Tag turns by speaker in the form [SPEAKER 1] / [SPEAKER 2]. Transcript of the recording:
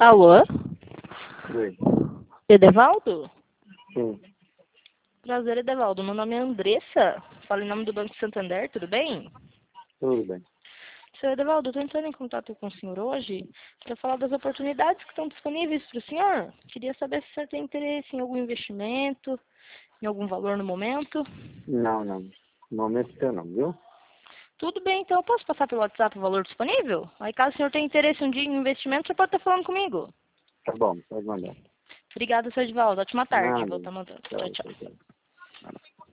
[SPEAKER 1] Alô?
[SPEAKER 2] Oi.
[SPEAKER 1] Edevaldo?
[SPEAKER 2] Sim,
[SPEAKER 1] Prazer, Edevaldo. Meu nome é Andressa. Falo em nome do Banco Santander, tudo bem?
[SPEAKER 2] tudo bem.
[SPEAKER 1] Senhor Edevaldo, estou entrando em contato com o senhor hoje para falar das oportunidades que estão disponíveis para o senhor. Queria saber se o senhor tem interesse em algum investimento, em algum valor no momento.
[SPEAKER 2] Não, não. No momento eu não, viu?
[SPEAKER 1] Tudo bem, então eu posso passar pelo WhatsApp o valor disponível? Aí caso o senhor tenha interesse um dia em investimento, o senhor pode estar falando comigo.
[SPEAKER 2] Tá bom, pode mandar.
[SPEAKER 1] Obrigada, senhor Edevaldo. Ótima tarde.
[SPEAKER 2] Nada.
[SPEAKER 1] Vou estar mandando. Tchau,
[SPEAKER 2] Tchau, tchau,
[SPEAKER 1] tchau.
[SPEAKER 2] tchau.